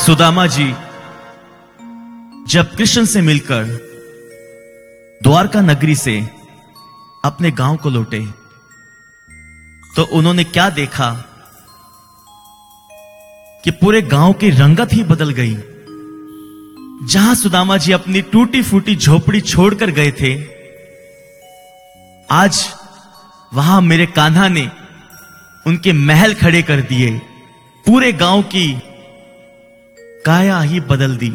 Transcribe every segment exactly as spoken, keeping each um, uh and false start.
सुदामा जी जब कृष्ण से मिलकर द्वारका नगरी से अपने गांव को लौटे तो उन्होंने क्या देखा कि पूरे गांव की रंगत ही बदल गई। जहां सुदामा जी अपनी टूटी फूटी झोपड़ी छोड़कर गए थे, आज वहां मेरे कान्हा ने उनके महल खड़े कर दिए, पूरे गांव की काया ही बदल दी।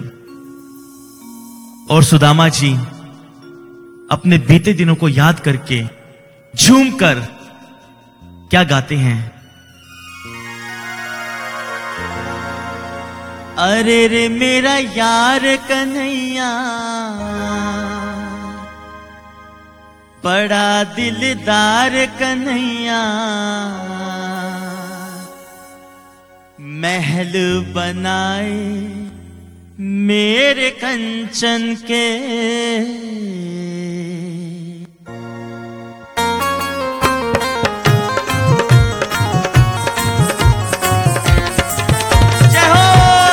और सुदामा जी अपने बीते दिनों को याद करके झूमकर क्या गाते हैं? अरे रे मेरा यार कन्हैया बड़ा दिलदार कन्हैया, महल बनाए मेरे कंचन के। जय हो।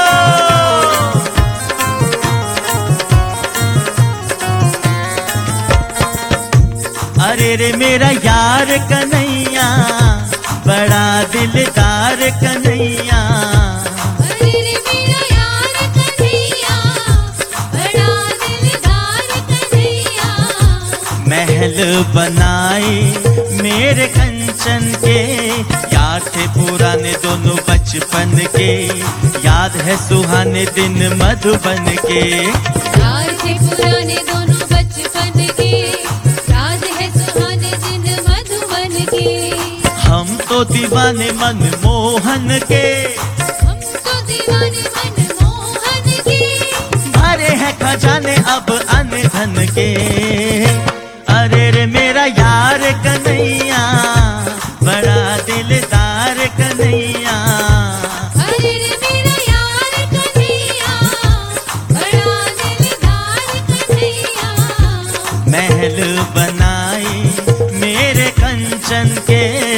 अरे रे मेरा यार कन्हैया बड़ा दिलदार कन्हैया, महल बनाए मेरे कंचन के। याद थे पुराने दोनों बचपन के, याद है सुहाने दिन मधुबन के। याद थे पुराने दोनों बचपन के, याद है सुहाने दिन मधुबन के। हम तो दीवाने मनमोहन के, हम तो दीवाने मनमोहन के। भरे हैं खजाने अब अन धन के। अरे रे मेरा यार कन्हैया बड़ा दिलदार कन्हैया, अरे रे मेरा यार कन्हैया बड़ा दिलदार कन्हैया, महल बनाए मेरे कंचन के।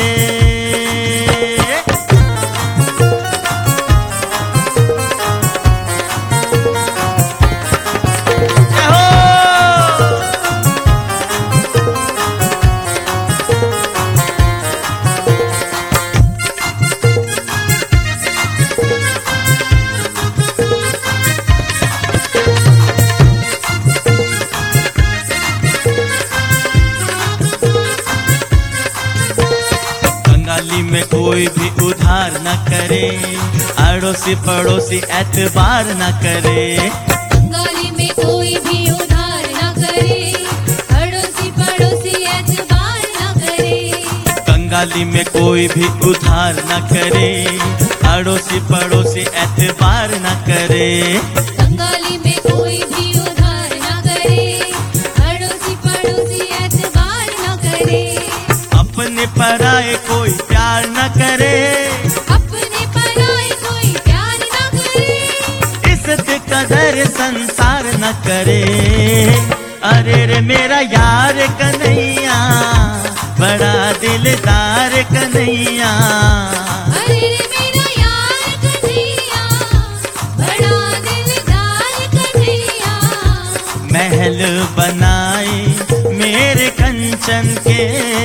में कोई भी उधार न करे, अड़ोसी पड़ोसी एतबार न करे। बंगाली में कोई भी उधार न करे, अड़ोसी पड़ोसी एतबार न करे। बंगाली में कोई भी उधार न करे, अड़ोसी पड़ोसी एतबार न करे। बंगाली में कोई भी उधार न करे, अड़ोसी पड़ोसी एतबार न करे। अपने पराए कोई प्यार न करे, अपने पराए कोई प्यार न करे। इज्जत कदर संसार न करे। अरे रे मेरा यार कन्हैया बड़ा दिलदार कन्हैया, अरे रे मेरा यार कन्हैया बड़ा दिलदार कन्हैया, महल बनाए मेरे कंचन के।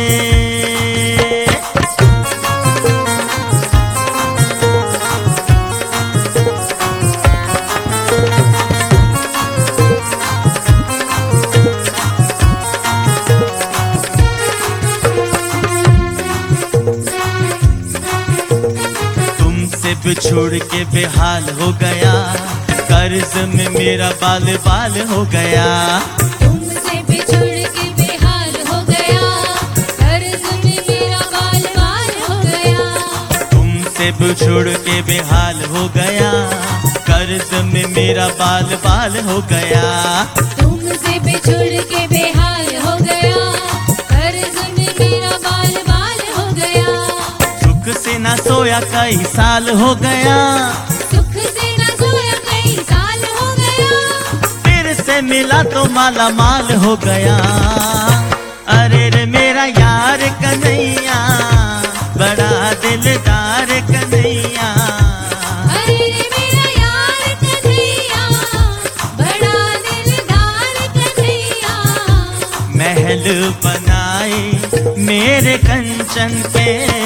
बिछुड़ के बेहाल हो गया, कर्ज में मेरा बाल बाल हो गया। तुमसे बिछुड़ के बेहाल हो गया, कर्ज में मेरा बाल बाल हो गया। तुमसे बिछुड़ के बेहाल हो गया, कर्ज में मेरा बाल बाल हो गया। तुमसे बिछुड़ के बेहाल हो गया, कर्ज में मेरा बाल बाल हो गया। सुख से ना सोया कई साल हो गया, सुख से ना सोया कई साल हो गया। फिर से मिला तो माला माल हो गया। अरे रे मेरा यार कन्हैया बड़ा दिलदार कन्हैया, अरे रे मेरा यार मेरे कंचन के।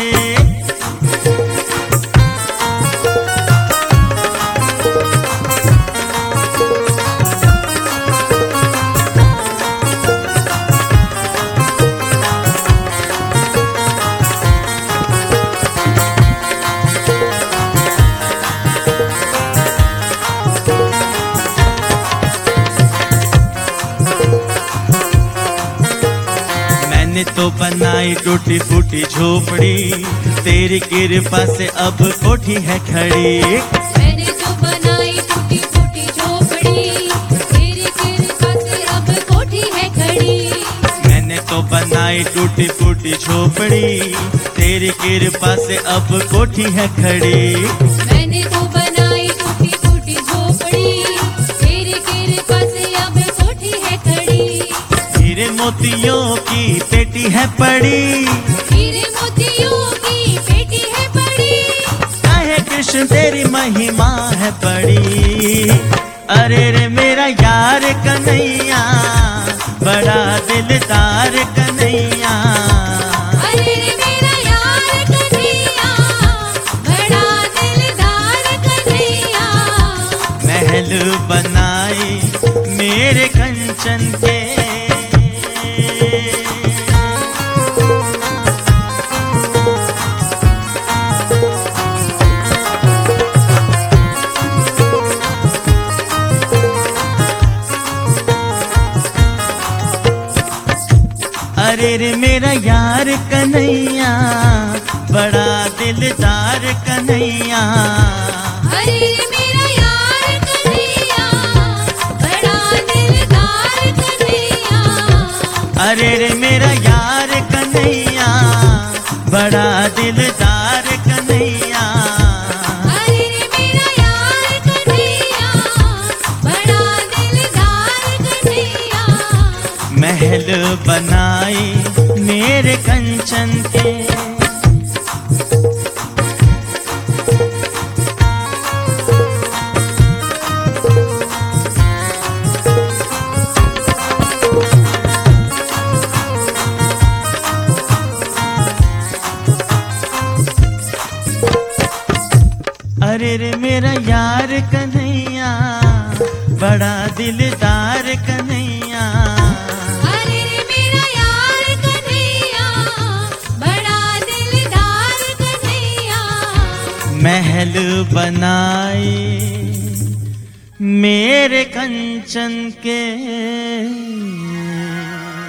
मैंने तो बनाई टूटी फूटी झोपड़ी, तेरी कृपा से अब कोठी है खड़ी। मैंने जो बनाई टूटी फूटी झोपड़ी, तेरी कृपा से अब कोठी है खड़ी। मैंने तो बनाई टूटी फूटी झोपड़ी, तेरी कृपा से अब कोठी है खड़ी। मैंने तो बनाई टूटी फूटी झोपड़ी, तेरी कृपा से अब कोठी है खड़ी। हीरे मोतियों की पेटी है पड़ी, हीरे मोतियों की पेटी है पड़ी। काहे कृष्ण तेरी महिमा है बड़ी। अरे रे मेरा यार कन्हैया, बड़ा दिलदार कन्हैया। अरे रे मेरा यार कन्हैया, बड़ा दिलदार कन्हैया। महल बनाए मेरे कंचन के। अरे रे मेरा यार कन्हैया, बड़ा दिलदार कन्हैया। अरे रे मेरा यार कन्हैया, बड़ा दिलदार कन्हैया। अरे रे मेरा यार कन्हैया, बड़ा दिलदार कन्हैया। अरे रे मेरा यार कन्हैया, बड़ा दिलदार कन्हैया। महल बनाए मेरे कंचन के। अरे रे मेरा यार कन्हैया, बड़ा दिलदार कन्हैया। अरे रे मेरा यार कन्हैया, बड़ा दिलदार कन्हैया। महल बनाए मेरे कंचन के।